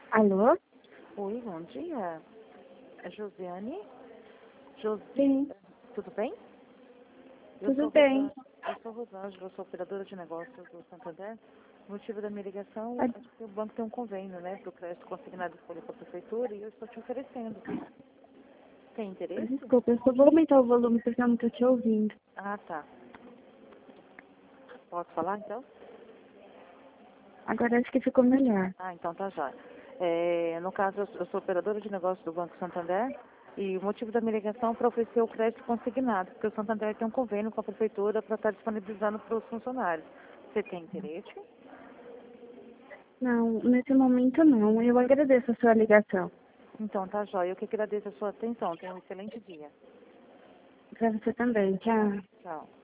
Alô? Oi, bom dia. É Josiane? Sim, Tudo bem? Eu tudo sou bem. Rosângela, eu sou operadora de negócios do Santander. O motivo da minha ligação Ah, é que o banco tem um convênio, né, para o crédito consignado de folha com a prefeitura e eu estou te oferecendo. Tem interesse? Desculpa, eu só vou aumentar o volume porque eu não tô te ouvindo. Ah, tá. Posso falar, então? Agora acho que ficou melhor. Ah, então tá já. No caso, eu sou operadora de negócios do Banco Santander e o motivo da minha ligação é para oferecer o crédito consignado, porque o Santander tem um convênio com a prefeitura para estar disponibilizando para os funcionários. Você tem interesse? Não, nesse momento não. Eu agradeço a sua ligação. Então tá jóia. Eu que agradeço a sua atenção. Tenha um excelente dia. Pra você também. Tchau. Tchau.